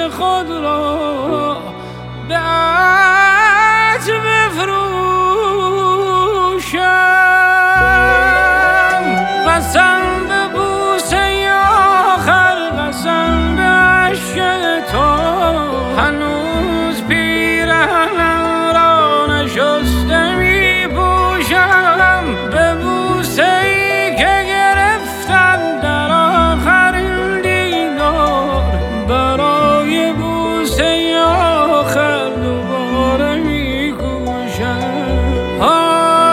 خود را به عطر بفروشم. قسم به بوسه آخر، قسم به عشق تو، هنوز پیرهنم را نشسته می پوشم. به بوسه ای که گرفتم در آخرین دیدار، برای بوسه آخر دوباره می کوشم.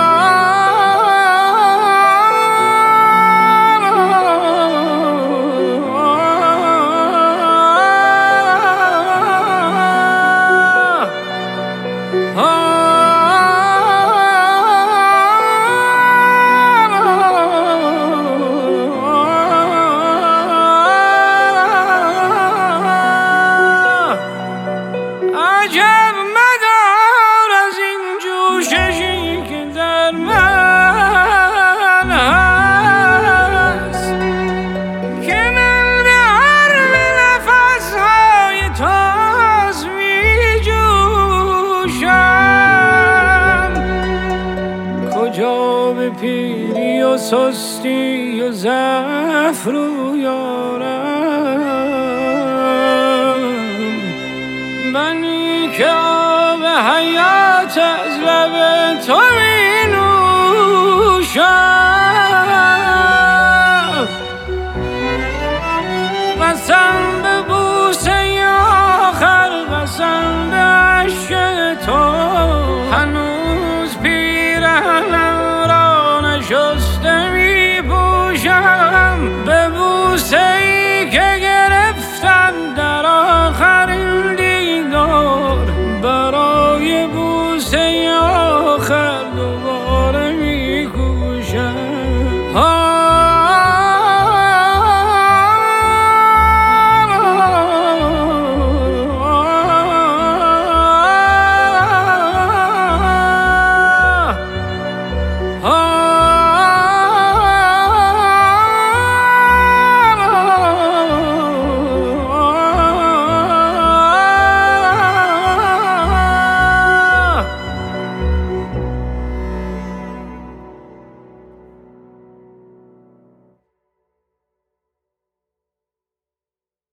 عجب مدار از این جوششی که در من هست، که من به حرم نفسهای تاز می جوشم. کجا به پیری و سستی و ضعف رو